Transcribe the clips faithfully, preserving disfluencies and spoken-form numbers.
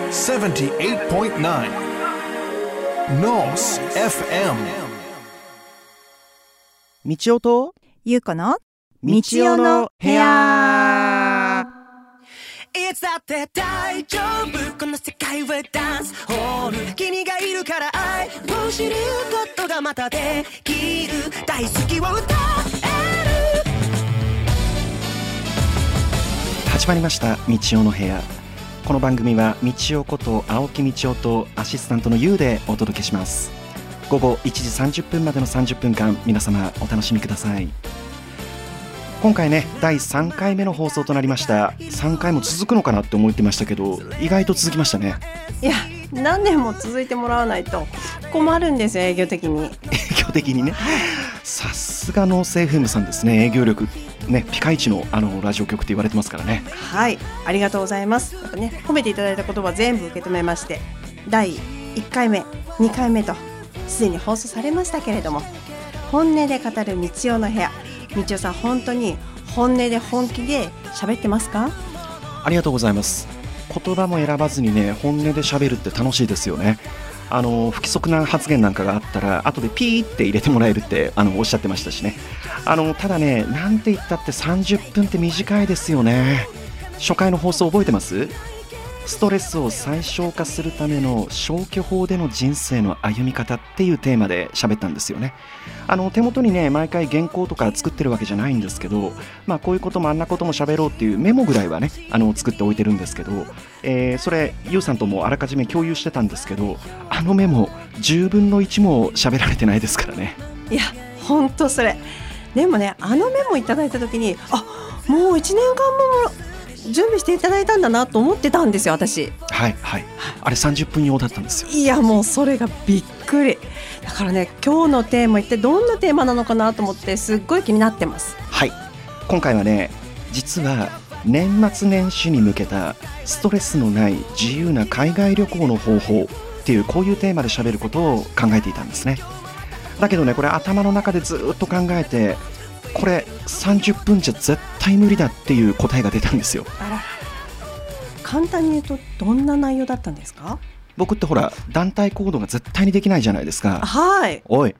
セブンティーエイトポイントナイン ノース エフエム。 みちおとゆうこのみちおの部屋。 いつだって大丈夫、この世界はダンスホール、君がいるから愛を知ることがまたできる、大好きを歌える。 始まりましたみちおの部屋。この番組はみちおこと青木みちおとアシスタントのゆうでお届けします。午後いちじさんじゅっぷんまでのさんじゅっぷんかん、皆様お楽しみください。今回ね、だいさんかいめの放送となりました。さんかいも続くのかなって思ってましたけど、意外と続きましたね。 いや、何年も続いてもらわないと困るんですよ、営業的に。 営業的にね。さすがノース エフエム さんですね。営業力ね、ピカイチのあのラジオ局って言われてますからね。 はい、ありがとうございます。やっぱね、褒めていただいた言葉全部受け止めまして、だいいっかいめ、にかいめとすでに放送されましたけれども、本音で語るみちおの部屋。みちおさん、本当に本音で本気で喋ってますか？ ありがとうございます。言葉も選ばずにね、本音で喋るって楽しいですよね。あの不規則な発言なんかがあったら後でピーって入れてもらえるってあのおっしゃってましたしね。あのただね、なんて言ったってさんじゅっぷんって短いですよね。初回の放送覚えてます？ストレスを最小化するための消去法での人生の歩み方っていうテーマで喋ったんですよね。あの手元にね、毎回原稿とか作ってるわけじゃないんですけど、まあこういうこともあんなことも喋ろうっていうメモぐらいはね、あの作っておいてるんですけど、えー、それゆうさんともあらかじめ共有してたんですけど、あのメモじゅうぶんのいちも喋られてないですからね。 いや、ほんとそれ。でもね、あのメモいただいた時に、あ、もういちねんかんも準備していただいたんだなと思ってたんですよ、私。 はいはい、あれさんじゅっぷん用だったんですよ。 いや、もうそれがびっくりだからね、今日のテーマ一体どんなテーマなのかなと思ってすっごい気になってます。 はい、今回はね、実は年末年始に向けたストレスのない自由な海外旅行の方法っていう、こういうテーマで喋ることを考えていたんですね。だけどね、これ頭の中でずっと考えて、これさんじゅっぷんじゃ絶対無理だっていう答えが出たんですよ。 あら、簡単に言うとどんな内容だったんですか？ 僕ってほら、団体行動が絶対にできないじゃないですか。 はい。 おい、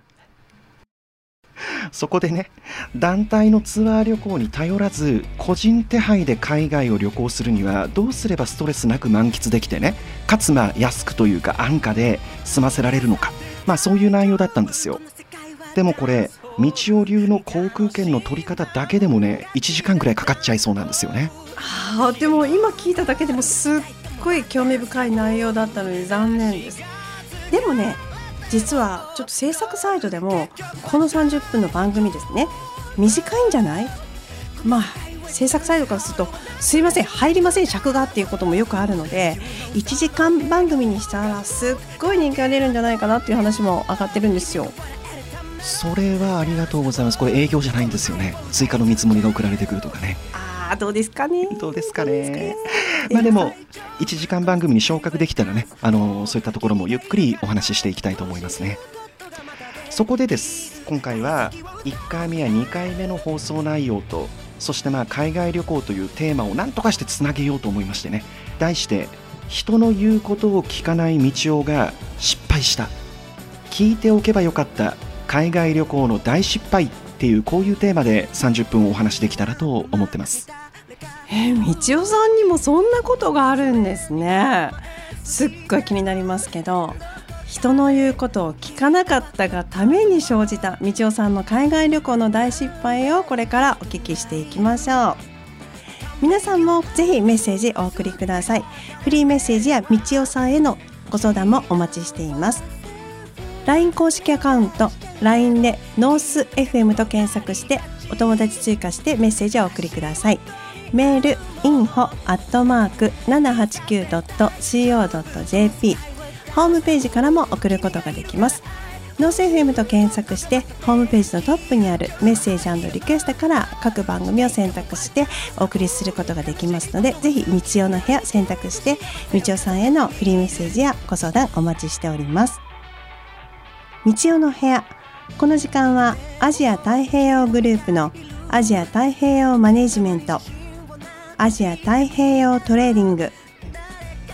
そこでね、団体のツアー旅行に頼らず個人手配で海外を旅行するにはどうすればストレスなく満喫できてね、かつまあ安くというか安価で済ませられるのか、まあそういう内容だったんですよ。でもこれ、みちお流の航空券の取り方だけでもね、いちじかんくらいかかっちゃいそうなんですよね。 あ、でも今聞いただけでもすっごい興味深い内容だったのに残念です。でもね、実はちょっと制作サイトでもこのさんじゅっぷんの番組ですね、短いんじゃない？まあ制作サイトからすると、すいません入りません尺がっていうこともよくあるので、いちじかん番組にしたらすっごい人気が出るんじゃないかなっていう話も上がってるんですよ。 それはありがとうございます。これ営業じゃないんですよね。追加の見積もりが送られてくるとかね。 あー、どうですかね。 どうですかね。まあでもいちじかん番組に昇格できたらね、あのー、そういったところもゆっくりお話ししていきたいと思いますね。そこでです、今回はいっかいめやにかいめの放送内容と、そしてまあ海外旅行というテーマを何とかしてつなげようと思いましてね、題して人の言うことを聞かないみちおが失敗した、聞いておけばよかった海外旅行の大失敗っていう、こういうテーマでさんじゅっぷんお話できたらと思ってます。 えー、みちおさんにもそんなことがあるんですね。すっごい気になりますけど、人の言うことを聞かなかったがために生じたみちおさんの海外旅行の大失敗をこれからお聞きしていきましょう。皆さんもぜひメッセージお送りください。フリーメッセージやみちおさんへのご相談もお待ちしています。 ライン 公式アカウント ライン でノース エフエム と検索してお友達追加してメッセージをお送りください。メール インフォ アットマーク ななはちきゅう ドット シーオー ドット ジェーピー、 ホームページからも送ることができます。ノース エフエム と検索してホームページのトップにあるメッセージ&リクエストから各番組を選択してお送りすることができますので、ぜひみちおの部屋選択してみちおさんへのフリーメッセージやご相談お待ちしております。みちおの部屋、この時間はアジア太平洋グループのアジア太平洋マネジメント、アジア太平洋トレーディング、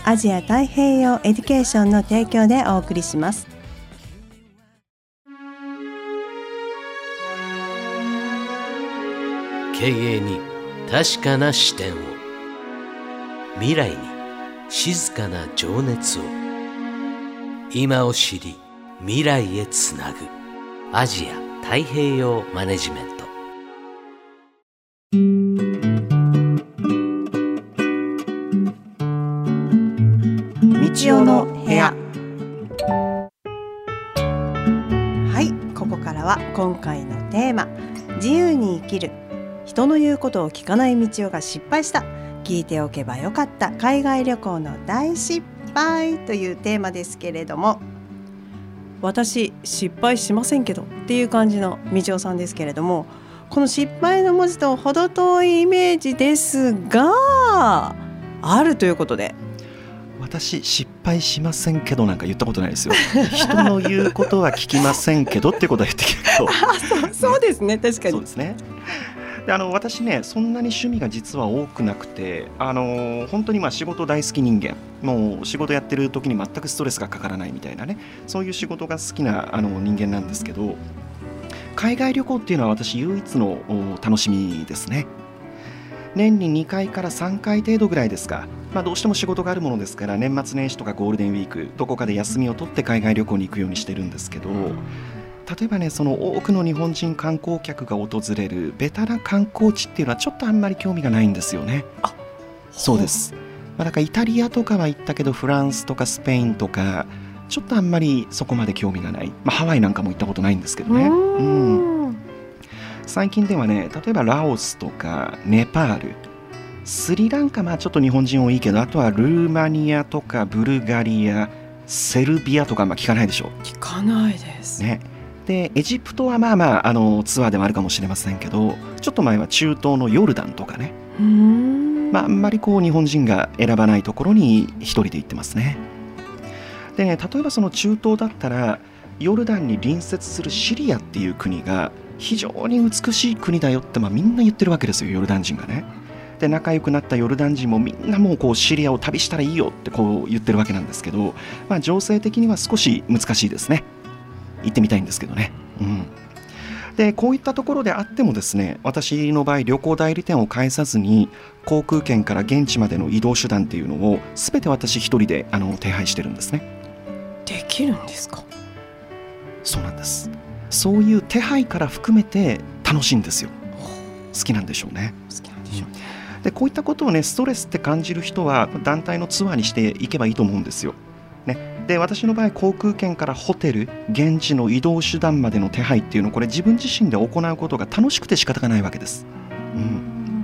アジア太平洋エデュケーションの提供でお送りします。 経営に確かな視点を、未来に静かな情熱を、今を知り未来へつなぐアジア太平洋マネジメント。 みちおの部屋。はい、ここからは今回のテーマ、自由に生きる、人の言うことを聞かないみちおが失敗した、聞いておけばよかった海外旅行の大失敗というテーマですけれども、私失敗しませんけどっていう感じのみちおさんですけれども、この失敗の文字と程遠いイメージですがあるということで、 私失敗しませんけどなんか言ったことないですよ。人の言うことは聞きませんけどっていうことは言ってきたけどそう、そうですね、確かにそうですね。であの私ね、そんなに趣味が実は多くなくて、あの本当にまあ仕事大好き人間、もう仕事やってる時に全くストレスがかからないみたいなね、そういう仕事が好きなあの人間なんですけど、海外旅行っていうのは私唯一の楽しみですね。年ににかいからさんかい程度ぐらいですか、まあ、どうしても仕事があるものですから、年末年始とかゴールデンウィークどこかで休みを取って海外旅行に行くようにしてるんですけど、例えばね、その多くの日本人観光客が訪れるベタな観光地っていうのはちょっとあんまり興味がないんですよね。あ、そうです。まあ、だからイタリアとかは行ったけど、フランスとかスペインとかちょっとあんまりそこまで興味がない、まあ、ハワイなんかも行ったことないんですけどね。うん、最近ではね、例えばラオスとかネパール、スリランカ、まあちょっと日本人多いけど、あとはルーマニアとかブルガリア、セルビアとか、まあ聞かないでしょ。 聞かないですね。でエジプトはまあまあ、あのツアーでもあるかもしれませんけど、ちょっと前は中東のヨルダンとかね、うーん、まあ、あんまりこう日本人が選ばないところに一人で行ってますね。でね、例えばその中東だったら、ヨルダンに隣接するシリアっていう国が非常に美しい国だよって、まあ、みんな言ってるわけですよ、ヨルダン人がね。で仲良くなったヨルダン人もみんなもうこうシリアを旅したらいいよってこう言ってるわけなんですけど、まあ、情勢的には少し難しいですね。行ってみたいんですけどね。うん、でこういったところであってもですね、私の場合旅行代理店を介さずに航空券から現地までの移動手段っていうのを全て私一人であの手配してるんですね。 できるんですか？ そうなんです。そういう手配から含めて楽しいんですよ。好きなんでしょうね。 好きなんでしょうね。 でこういったことをね、ストレスって感じる人は団体のツアーにしていけばいいと思うんですよ、ね。で私の場合、航空券からホテル、現地の移動手段までの手配っていうのをこれ自分自身で行うことが楽しくて仕方がないわけです。うん、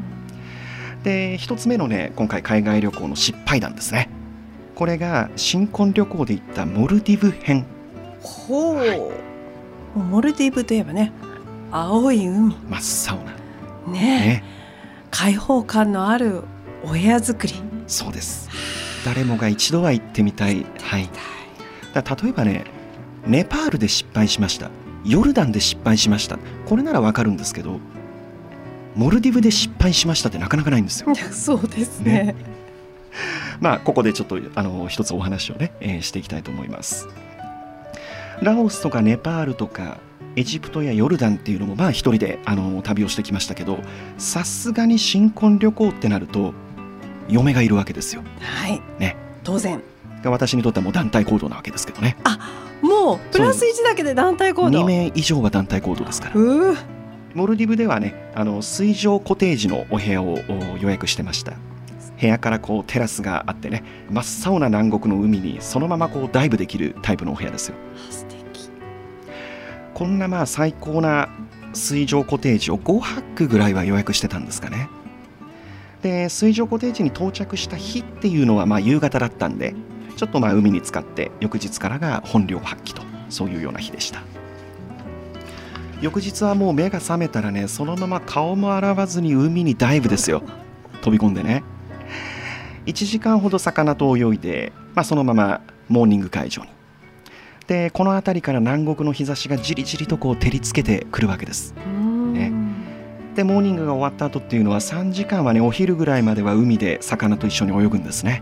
で一つ目のね、今回海外旅行の失敗談ですね。これが新婚旅行で行ったモルディブ編。 ほう、はい、モルディブといえばね、青い海、 真っ青な、 ねね、開放感のあるお部屋作り。 そうです。誰もが一度は行ってみたい。はい、だ例えばね、ネパールで失敗しました、ヨルダンで失敗しました、これならわかるんですけど、モルディブで失敗しましたってなかなかないんですよ。 そうですね。 ね、まあここでちょっとあの一つお話をね、えー、していきたいと思います。ラオスとかネパールとかエジプトやヨルダンっていうのもまあ一人であの旅をしてきましたけど、さすがに新婚旅行ってなると嫁がいるわけですよ。 はいね、 当然。 私にとってはもう団体行動なわけですけどね。 あ、もうプラスいちだけで団体行動。 にめい以上は団体行動ですから。 うモルディブではね、あの水上コテージのお部屋を予約してました。部屋からこうテラスがあってね、真っ青な南国の海にそのままこうダイブできるタイプのお部屋ですよ。 素敵。 こんなまあ最高な水上コテージをごはくぐらいは予約してたんですかね。で水上コテージに到着した日っていうのはまあ夕方だったんで、ちょっとまあ海に浸かって翌日からが本領発揮と、そういうような日でした。翌日はもう目が覚めたらね、そのまま顔も洗わずに海にダイブですよ。飛び込んでね、いちじかんほど魚と泳いで、まあ、そのままモーニング会場に。でこの辺りから南国の日差しがじりじりとこう照りつけてくるわけです、ね、でモーニングが終わった後っていうのはさんじかんはね、お昼ぐらいまでは海で魚と一緒に泳ぐんですね。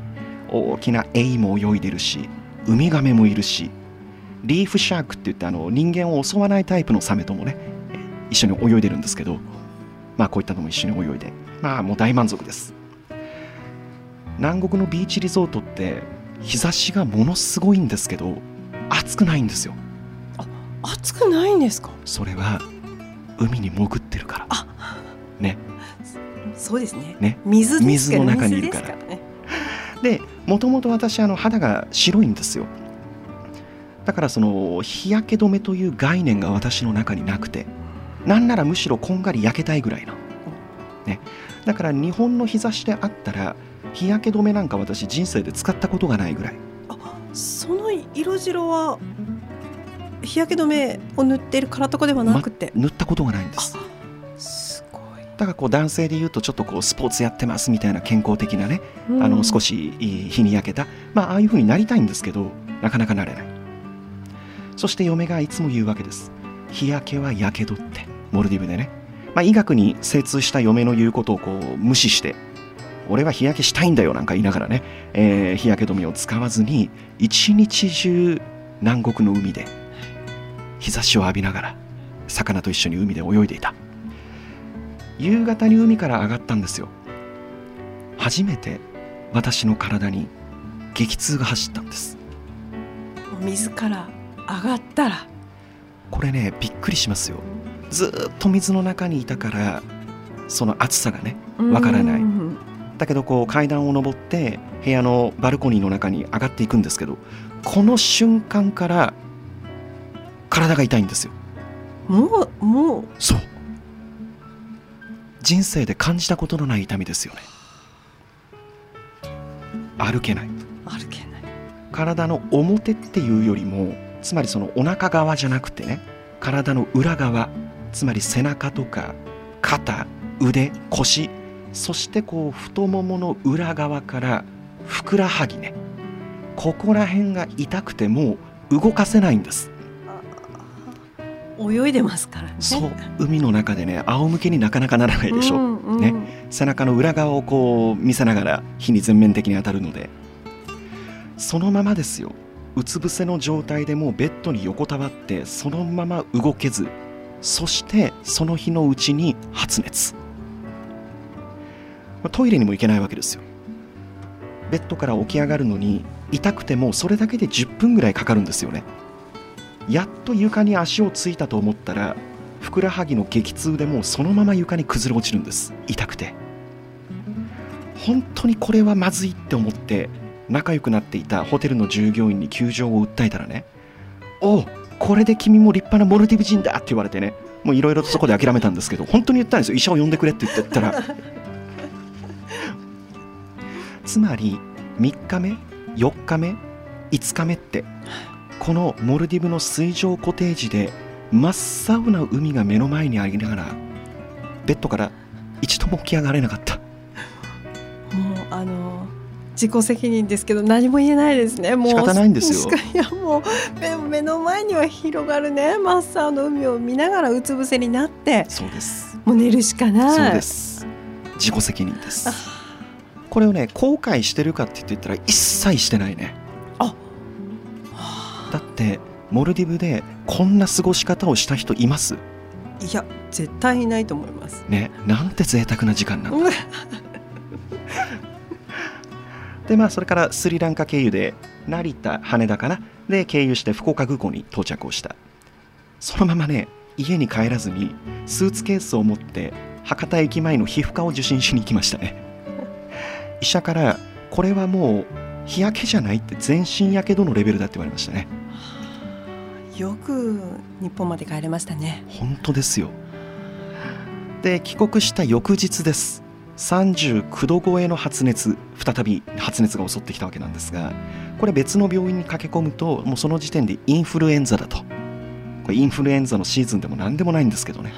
大きなエイも泳いでるし、ウミガメもいるし、リーフシャークって言ってあの人間を襲わないタイプのサメともね一緒に泳いでるんですけど、まあこういったのも一緒に泳いで、まあもう大満足です。南国のビーチリゾートって日差しがものすごいんですけど暑くないんですよ。 あ、暑くないんですか？ それは海に潜ってるから。 あ、 ね。 そうですね。 ね、 水ですから、 水の中にいるから。 水ですからね。 で、もともと私あの肌が白いんですよ。だからその日焼け止めという概念が私の中になくて、なんならむしろこんがり焼けたいぐらいな、ね、だから日本の日差しであったら日焼け止めなんか私人生で使ったことがないぐらい。 あ、その色白は日焼け止めを塗っているからとかではなくて、 ま、塗ったことがないんです。 すごい。 だからこう男性でいうとちょっとこうスポーツやってますみたいな健康的なね、 うん、 あの少し日に焼けた、まあああいう風になりたいんですけどなかなかなれない。そして嫁がいつも言うわけです。日焼けはやけどって、モルディブでね、まあ、医学に精通した嫁の言うことをこう無視して、俺は日焼けしたいんだよなんか言いながらね、えー、日焼け止めを使わずに一日中南国の海で日差しを浴びながら魚と一緒に海で泳いでいた。夕方に海から上がったんですよ。初めて私の体に激痛が走ったんです。 水から上がったらこれね、びっくりしますよ。ずっと水の中にいたからその暑さがねわからない。だけどこう階段を上って部屋のバルコニーの中に上がっていくんですけど、この瞬間から体が痛いんですよ。 もうもうそう人生で感じたことのない痛みですよね。歩けない、 歩けない。 体の表っていうよりも、つまりそのお腹側じゃなくてね、体の裏側、つまり背中とか肩、腕、腰、そしてこう太ももの裏側からふくらはぎね、ここら辺が痛くてもう動かせないんです。 泳いでますからね。 そう海の中でね、仰向けになかなかならないでしょ、うんうん、ね、背中の裏側をこう見せながら火に全面的に当たるので、そのままですよ。うつ伏せの状態でもうベッドに横たわってそのまま動けず、そしてその日のうちに発熱。トイレにも行けないわけですよ。ベッドから起き上がるのに痛くてもそれだけでじゅっぷんぐらいかかるんですよね。やっと床に足をついたと思ったら、ふくらはぎの激痛でもうそのまま床に崩れ落ちるんです。痛くて本当にこれはまずいって思って、仲良くなっていたホテルの従業員に窮状を訴えたらね、おうこれで君も立派なモルディブ人だって言われてね、もういろいろとそこで諦めたんですけど、本当に言ったんですよ。医者を呼んでくれって言ったらつまりみっかめ、よっかめ、いつかめってこのモルディブの水上コテージで真っ青な海が目の前にありながら、ベッドから一度も起き上がれなかった。 もうあの自己責任ですけど何も言えないですね。もう仕方ないんですよ。 いやもう目の前には広がるね真っ青の海を見ながらうつ伏せになって、 そうです、 もう寝るしかない。 そうです、自己責任です。これをね後悔してるかって言ったら一切してないね。 あ、 だってモルディブでこんな過ごし方をした人います？ いや絶対いないと思いますね。なんて贅沢な時間なんだでまあそれからスリランカ経由で成田、羽田かなで経由して福岡空港に到着をした。そのままね家に帰らずにスーツケースを持って博多駅前の皮膚科を受診しに行きましたね。医者からこれはもう日焼けじゃないって、全身やけどのレベルだって言われましたね。 よく日本まで帰れましたね。 本当ですよ。で帰国した翌日です。さんじゅうきゅうど超えの発熱、再び発熱が襲ってきたわけなんですが、これ別の病院に駆け込むともうその時点でインフルエンザだと。これインフルエンザのシーズンでも何でもないんですけどね、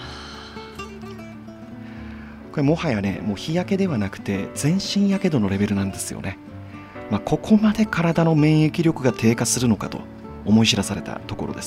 これもはやねもう日焼けではなくて全身やけどのレベルなんですよね。まあ、ここまで体の免疫力が低下するのかと思い知らされたところです。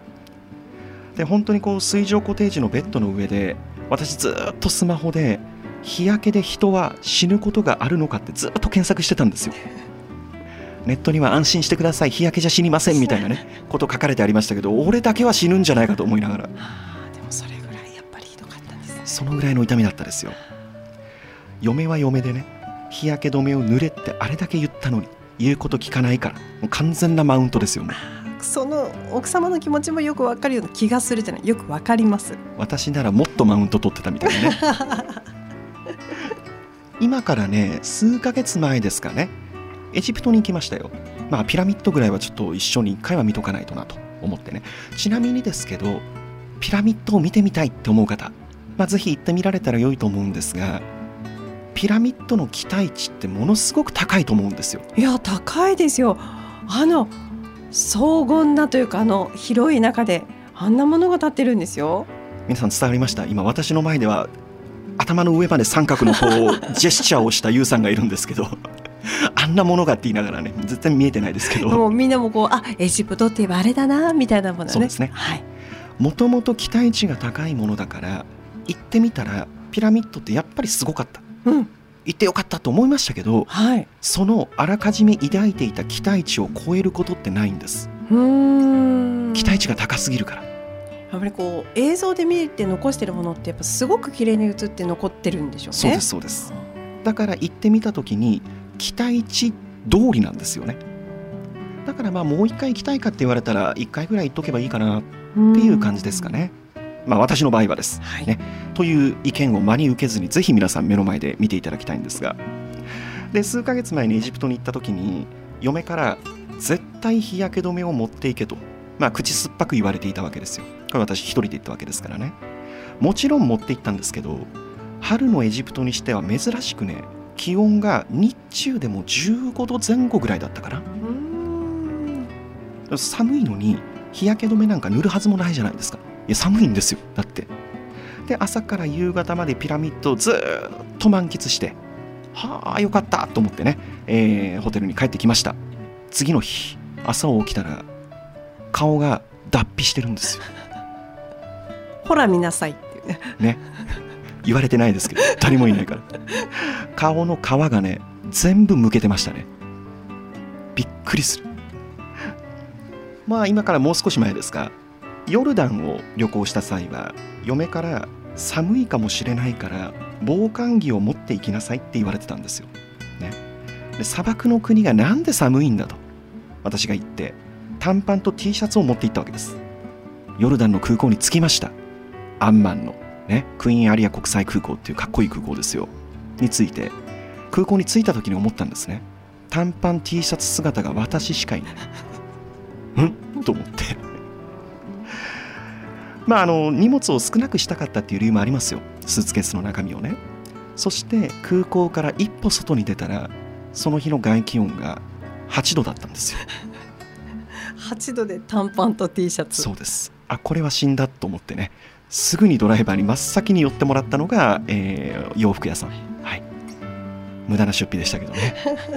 で本当にこう水上コテージのベッドの上で私ずっとスマホで日焼けで人は死ぬことがあるのかってずっと検索してたんですよ。ネットには安心してください、日焼けじゃ死にませんみたいなねこと書かれてありましたけど、俺だけは死ぬんじゃないかと思いながら、はあ、でもそれぐらいやっぱりひどかったんですね。 そのぐらいの痛みだったですよ。嫁は嫁でね、日焼け止めを塗れってあれだけ言ったのに言うこと聞かないから、もう完全なマウントですよね。 その奥様の気持ちもよくわかるような気がするじゃない、よくわかります。 私ならもっとマウント取ってたみたいなね今からね数ヶ月前ですかね、エジプトに行きましたよ。まあピラミッドぐらいはちょっと一緒に一回は見とかないとなと思ってね。ちなみにですけど、ピラミッドを見てみたいって思う方、まあ、ぜひ行ってみられたら良いと思うんですが、ピラミッドの期待値ってものすごく高いと思うんですよ。 いや高いですよ。あの荘厳なというか、あの広い中であんなものが建ってるんですよ。 皆さん伝わりました？今私の前では頭の上まで三角のこうジェスチャーをしたユウさんがいるんですけどあんなものがって言いながらね、絶対見えてないですけど、 もうみんなもこう、あ、エジプトって言えばあれだなみたいなものね。 そうですね、 はい、 もともと期待値が高いものだから行ってみたらピラミッドってやっぱりすごかった、 うん、 行ってよかったと思いましたけど、 はい、 そのあらかじめ抱いていた期待値を超えることってないんです。 うーん、 期待値が高すぎるから。 やっぱりこう映像で見て残してるものってやっぱすごく綺麗に映って残ってるんでしょうね。 そうですそうです。だから行ってみた時に期待値通りなんですよね。だからまあもう一回行きたいかって言われたら一回ぐらい行っとけばいいかなっていう感じですかね。まあ私の場合はです、 はい、 ね、という意見を真に受けずにぜひ皆さん目の前で見ていただきたいんですが、で数ヶ月前にエジプトに行った時に嫁から絶対日焼け止めを持っていけと、まあ口酸っぱく言われていたわけですよ。これ私一人で行ったわけですからね。もちろん持って行ったんですけど、春のエジプトにしては珍しくね、気温が日中でもじゅうごどぜん後ぐらいだったかな。うーん、寒いのに日焼け止めなんか塗るはずもないじゃないですか。いや寒いんですよ、だって。で朝から夕方までピラミッドをずーっと満喫して、はあよかったと思ってね、えー、ホテルに帰ってきました。次の日朝起きたら顔が脱皮してるんですよ。 ほら見なさいっていうね、 ね、言われてないですけど誰もいないから顔の皮がね全部むけてましたね。びっくりする。まあ今からもう少し前ですが、ヨルダンを旅行した際は嫁から寒いかもしれないから防寒着を持っていきなさいって言われてたんですよ、ね、で砂漠の国がなんで寒いんだと私が言って短パンと T シャツを持って行ったわけです。ヨルダンの空港に着きました。アンマンの、ね、クイーンアリア国際空港っていうかっこいい空港ですよに着いて、空港に着いた時に思ったんですね。短パン T シャツ姿が私しかいないんと思ってまああの荷物を少なくしたかったっていう理由もありますよ、スーツケースの中身をね。そして空港から一歩外に出たらその日の外気温がはちどだったんですよ。 はちどで短パンと T シャツ。 そうです。あ、これは死んだと思ってね、すぐにドライバーに真っ先に寄ってもらったのが、えー、洋服屋さん、はい、無駄な出費でしたけどね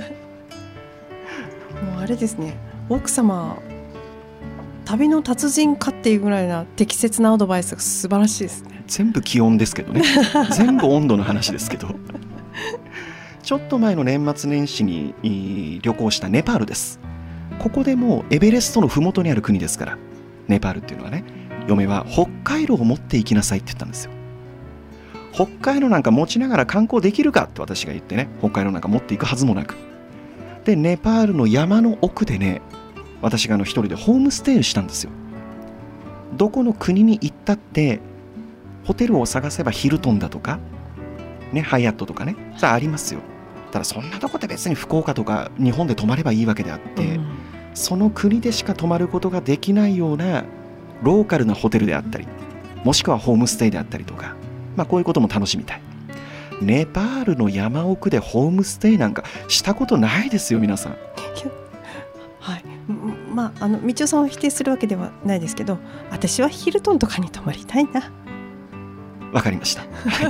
もうあれですね、奥様旅の達人かっていうぐらいな適切なアドバイスが素晴らしいですね。 全部気温ですけどね全部温度の話ですけどちょっと前の年末年始に旅行したネパールです。ここでもエベレストのふもとにある国ですから、ネパールっていうのはね、嫁は北海道を持って行きなさいって言ったんですよ。北海道なんか持ちながら観光できるかって私が言ってね、北海道なんか持っていくはずもなく、でネパールの山の奥でね、私があの一人でホームステイをしたんですよ。どこの国に行ったってホテルを探せばヒルトンだとかね、ハイアットとかね、さあありますよ。ただそんなとこって別に福岡とか日本で泊まればいいわけであって、うん、その国でしか泊まることができないようなローカルなホテルであったり、もしくはホームステイであったりとか、まあこういうことも楽しみたい。ネパールの山奥でホームステイなんかしたことないですよ皆さん。 はい、まああの道夫さんを否定するわけではないですけど、私はヒルトンとかに泊まりたいな。 わかりました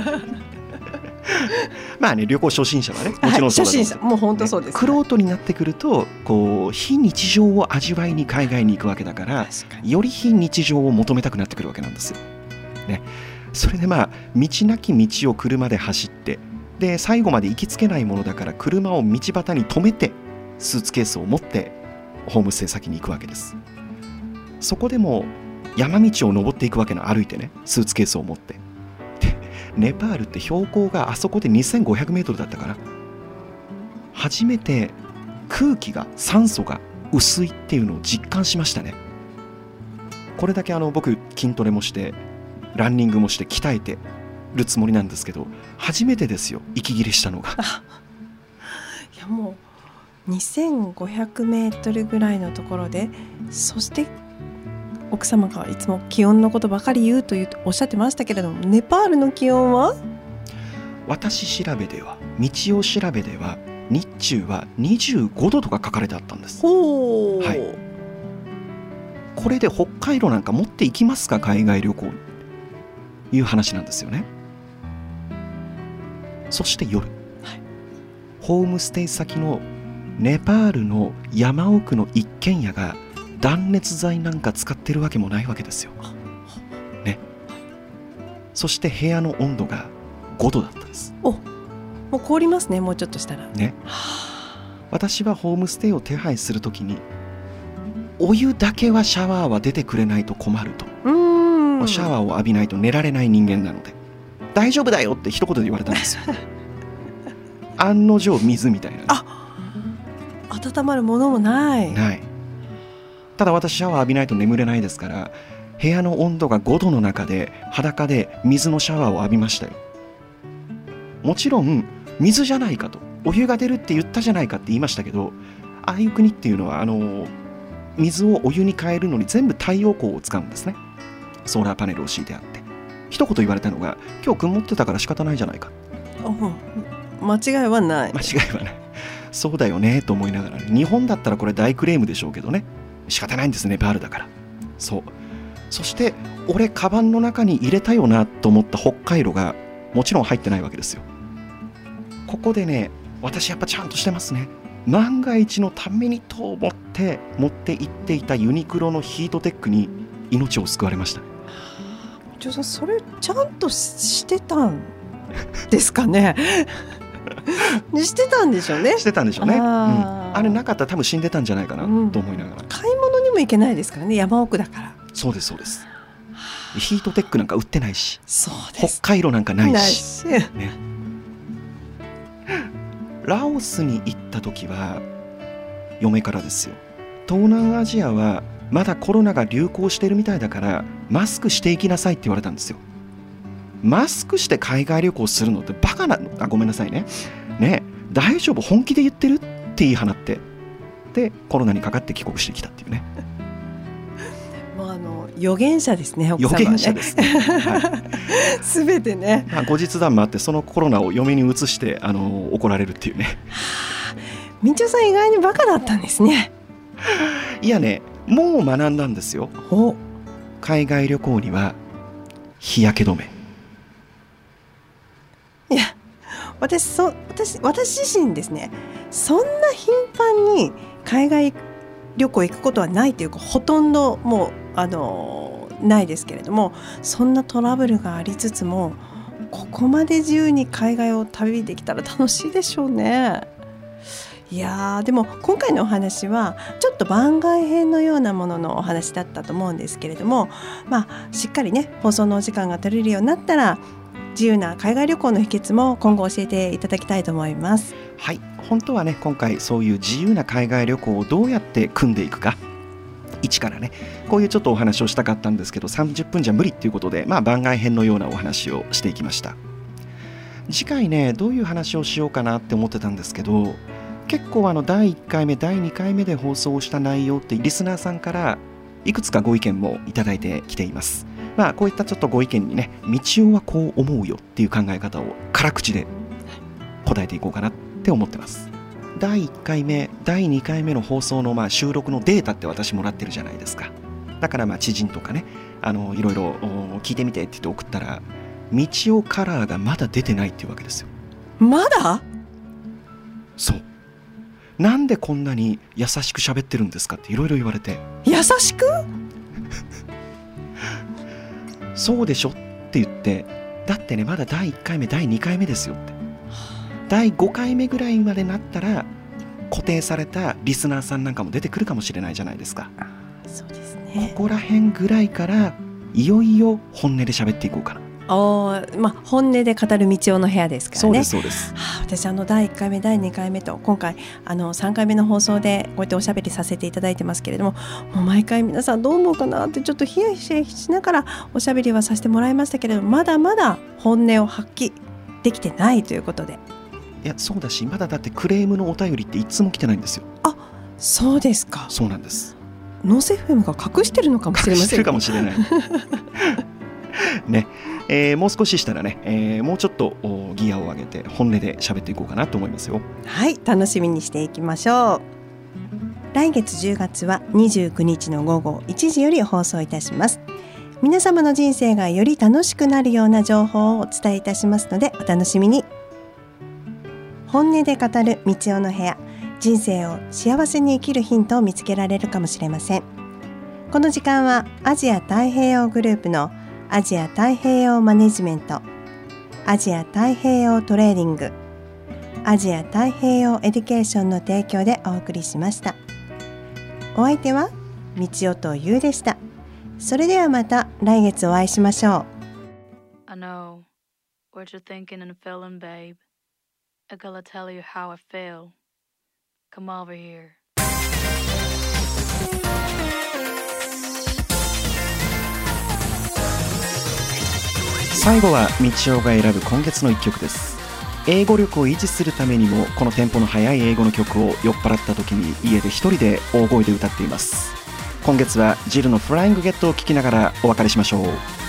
まあね、旅行初心者はね、もちろんそうだと思う、はい、初心者もう本当そうです、ね、玄人になってくるとこう非日常を味わいに海外に行くわけだから、より非日常を求めたくなってくるわけなんですよ、ね、それでまあ道なき道を車で走ってで最後まで行きつけないものだから車を道端に止めてスーツケースを持ってホームステイ先に行くわけです。そこでも山道を登っていくわけの、歩いてね、スーツケースを持って。でネパールって標高があそこでにせんごひゃくメートルだったから、初めて空気が、酸素が薄いっていうのを実感しましたね。これだけあの僕筋トレもしてランニングもして鍛えてるつもりなんですけど、初めてですよ、息切れしたのが。 いやもうにせんごひゃくメートルぐらいのところで、そして奥様がいつも気温のことばかり言うというおっしゃってましたけれども、ネパールの気温は？ 私調べでは、道を調べでは日中はにじゅうごどとか書かれてあったんです。 ほー、 はい、これで北海道なんか持っていきますか、海外旅行に、いう話なんですよね。そして夜、はい、ホームステイ先のネパールの山奥の一軒家が断熱材なんか使ってるわけもないわけですよ、ね、そして部屋の温度がごどだったんです。 お、もう凍りますね、もうちょっとしたらね。私はホームステイを手配するときに、お湯だけはシャワーは出てくれないと困ると。 うーん、 シャワーを浴びないと寝られない人間なので、大丈夫だよって一言で言われたんですよ。案の定水みたいな、ね、 あ、温まるものもないない。ただ私シャワー浴びないと眠れないですから、部屋の温度がごどの中で裸で水のシャワーを浴びましたよ。もちろん水じゃないかと、お湯が出るって言ったじゃないかって言いましたけど、ああいう国っていうのはあの水をお湯に変えるのに全部太陽光を使うんですね。ソーラーパネルを敷いてあって、一言言われたのが、今日曇ってたから仕方ないじゃないか。 間違いはない。 間違いはない。そうだよねと思いながら、日本だったらこれ大クレームでしょうけどね、仕方ないんですね、ネパールだから。そう。そして俺カバンの中に入れたよなと思った北海道がもちろん入ってないわけですよ。ここでね、私やっぱちゃんとしてますね。万が一のためにと思って持って行っていたユニクロのヒートテックに命を救われました。 ちょそれちゃんとしてたんですかね。してたんでしょうね。 してたんでしょうね。 あ,、 うん、あれなかったら多分死んでたんじゃないかなと思いながら、うん、 買い物にも行けないですからね、山奥だから。 そうですそうです。ヒートテックなんか売ってないし、 そうです、 北海道なんかないし、 ないし、 ね、ラオスに行った時は嫁からですよ、東南アジアはまだコロナが流行してるみたいだからマスクしていきなさいって言われたんですよ。マスクして海外旅行するのってバカな、あ、ごめんなさいね。ね、大丈夫、本気で言ってるって言い放って、でコロナにかかって帰国してきたっていうね。 もうあの預言者ですね、奥様ね。 預言者ですね。はい、 すべてね。 まあ、後日談もあって、そのコロナを嫁に移してあの怒られるっていうね。 みんちょさん意外にバカだったんですね。 いやね、もう学んだんですよ。 お、 海外旅行には日焼け止め。 いや、私そ私私自身ですね、そんな頻繁に海外旅行行くことはないというか、ほとんどもうあのないですけれども、そんなトラブルがありつつも、ここまで自由に海外を旅できたら楽しいでしょうね。いやー、でも今回のお話はちょっと番外編のようなもののお話だったと思うんですけれども、まあしっかりね、放送のお時間が取れるようになったら、自由な海外旅行の秘訣も今後教えていただきたいと思います。 はい、本当はね、今回そういう自由な海外旅行をどうやって組んでいくか、一からね、こういうちょっとお話をしたかったんですけど、さんじゅっぷんじゃ無理っていうことで、まあ番外編のようなお話をしていきました。次回ね、どういう話をしようかなって思ってたんですけど、結構あのだいいっかいめだいにかいめで放送した内容ってリスナーさんからいくつかご意見もいただいてきています。まあこういったちょっとご意見にね、みちおはこう思うよっていう考え方を辛口で答えていこうかなって思ってます。だいいっかいめだいにかいめの放送のまあ収録のデータって私もらってるじゃないですか。だからまあ知人とかね、あのいろいろ聞いてみてって言って送ったら、みちおカラーがまだ出てないっていうわけですよ。 まだ？ そう、なんでこんなに優しく喋ってるんですかっていろいろ言われて、 優しくそうでしょって言って、だってね、まだだいいっかいめだいにかいめですよって。 だいごかいめぐらいまでなったら固定されたリスナーさんなんかも出てくるかもしれないじゃないですか。 そうですね。 ここら辺ぐらいからいよいよ本音で喋っていこうかな。 おまあ、本音で語る道夫の部屋ですからね。 そうですそうです、 はあ、私あのだいいっかいめだいにかいめと今回あのさんかいめの放送でこうやっておしゃべりさせていただいてますけれども、もう毎回皆さんどう思うかなってちょっとヒヤヒヤしながらおしゃべりはさせてもらいましたけれども、まだまだ本音を発揮できてないということで。 いやそうだし、まだだってクレームのお便りっていつも来てないんですよ。 あ、そうですか。 そうなんです。 ノース エフエム が隠してるのかもしれません。 隠してるかもしれないね、えー、もう少ししたらね、えー、もうちょっとギアを上げて本音で喋っていこうかなと思いますよ。 はい、楽しみにしていきましょう。来月じゅうがつはにじゅうくにちの午後いちじより放送いたします。皆様の人生がより楽しくなるような情報をお伝えいたしますのでお楽しみに。本音で語る道夫の部屋、人生を幸せに生きるヒントを見つけられるかもしれません。この時間はアジア太平洋グループのアジア太平洋マネジメント、アジア太平洋トレーディング、アジア太平洋エデュケーションの提供でお送りしました。お相手は道夫とゆうでした。それではまた来月お会いしましょう。 I know what you're thinking and feeling, babe. I gotta tell you how I feel. Come over here. 最後は道夫が選ぶ今月の一曲です。英語力を維持するためにもこのテンポの速い英語の曲を酔っ払った時に家で一人で大声で歌っています。今月はジルのフライングゲットを聴きながらお別れしましょう。